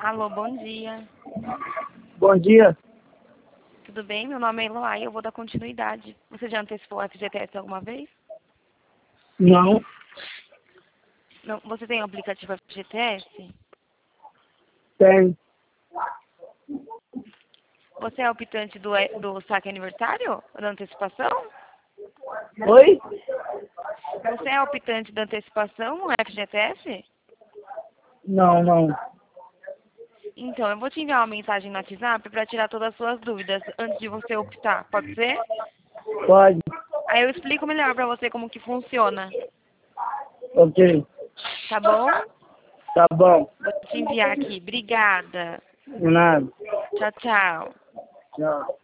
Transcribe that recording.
Alô, bom dia. Bom dia. Tudo bem? Meu nome é Eloá e eu vou dar continuidade. Você já antecipou o FGTS alguma vez? Não, Não, você tem o aplicativo FGTS? tem. Você é optante do saque aniversário? Da antecipação? Oi? Você é optante da antecipação no FGTS? Não. Então, eu vou te enviar uma mensagem no WhatsApp para tirar todas as suas dúvidas antes de você optar. Pode ser? Pode. Aí eu explico melhor para você como que funciona. Ok. Tá bom? Tá bom. Vou te enviar aqui. Obrigada. De nada. Tchau, tchau. Tchau.